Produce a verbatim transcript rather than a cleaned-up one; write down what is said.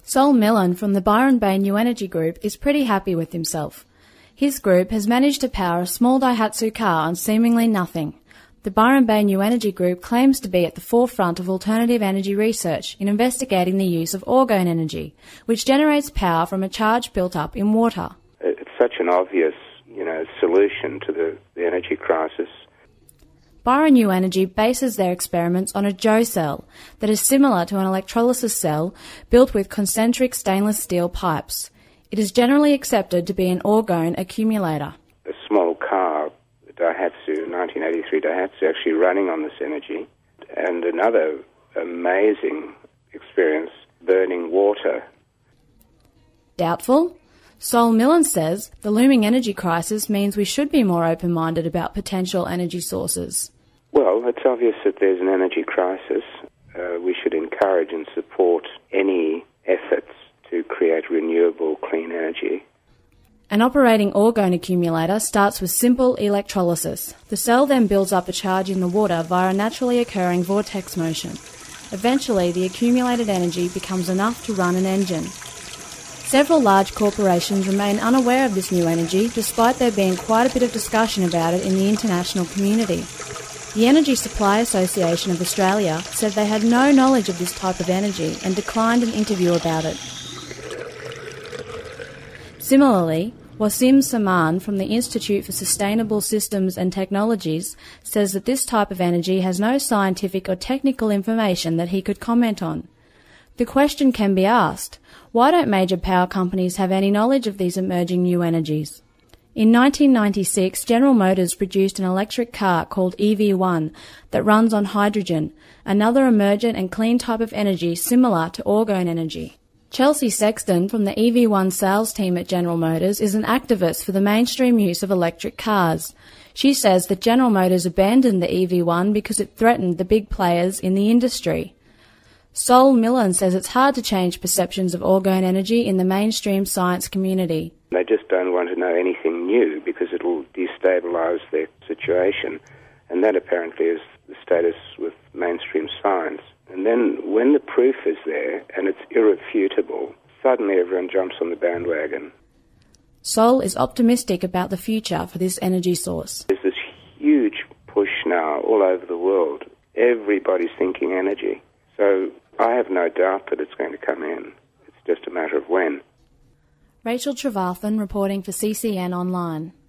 Sol Millen from the Byron Bay New Energy Group is pretty happy with himself. His group has managed to power a small Daihatsu car on seemingly nothing. The Byron Bay New Energy Group claims to be at the forefront of alternative energy research in investigating the use of orgone energy, which generates power from a charge built up in water. It's such an obvious, you know, solution to the, the energy crisis. Byron New Energy bases their experiments on a Joe cell that is similar to an electrolysis cell built with concentric stainless steel pipes. It is generally accepted to be an orgone accumulator. A small car, the Daihatsu, nineteen eighty-three Daihatsu, actually running on this energy. And another amazing experience, burning water. Doubtful? Sol Millen says the looming energy crisis means we should be more open-minded about potential energy sources. Well, it's obvious that there's an energy crisis. Uh, we should encourage and support any efforts to create renewable, clean energy. An operating orgone accumulator starts with simple electrolysis. The cell then builds up a charge in the water via a naturally occurring vortex motion. Eventually, the accumulated energy becomes enough to run an engine. Several large corporations remain unaware of this new energy, despite there being quite a bit of discussion about it in the international community. The Energy Supply Association of Australia said they had no knowledge of this type of energy and declined an interview about it. Similarly, Wasim Saman from the Institute for Sustainable Systems and Technologies says that this type of energy has no scientific or technical information that he could comment on. The question can be asked, why don't major power companies have any knowledge of these emerging new energies? In nineteen ninety-six, General Motors produced an electric car called E V one that runs on hydrogen, another emergent and clean type of energy similar to orgone energy. Chelsea Sexton from the E V one sales team at General Motors is an activist for the mainstream use of electric cars. She says that General Motors abandoned the E V one because it threatened the big players in the industry. Sol Millen says it's hard to change perceptions of orgone energy in the mainstream science community. They just don't want to know anything new because it will destabilise their situation. And that apparently is the status with mainstream science. And then when the proof is there and it's irrefutable, suddenly everyone jumps on the bandwagon. Sol is optimistic about the future for this energy source. There's this huge push now all over the world. Everybody's thinking energy. So I have no doubt that it's going to come in. It's just a matter of when. Rachel Trevarthen reporting for C C N Online.